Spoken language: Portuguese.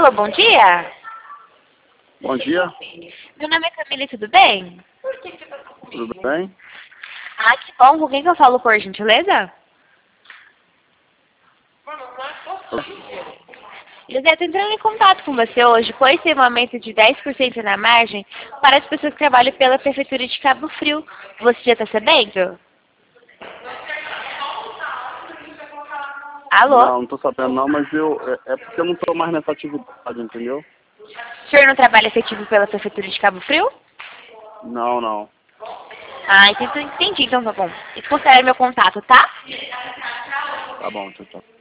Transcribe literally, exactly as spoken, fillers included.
Alô, bom dia. Bom dia, Meu nome é Camila, tudo bem? tudo bem? Ah, que bom. Com quem que eu falo, por gentileza? José, estou entrando em contato com você hoje, pois tem um aumento de dez por cento na margem para as pessoas que trabalham pela Prefeitura de Cabo Frio. Você já está sabendo? Alô? Não, não tô sabendo não, mas eu é, é porque eu não tô mais nessa atividade, entendeu? O senhor não trabalha efetivo pela Prefeitura de Cabo Frio? Não, não. Ah, entendi, entendi, então tá bom. E considere meu contato, tá? Tá bom, tchau, tchau.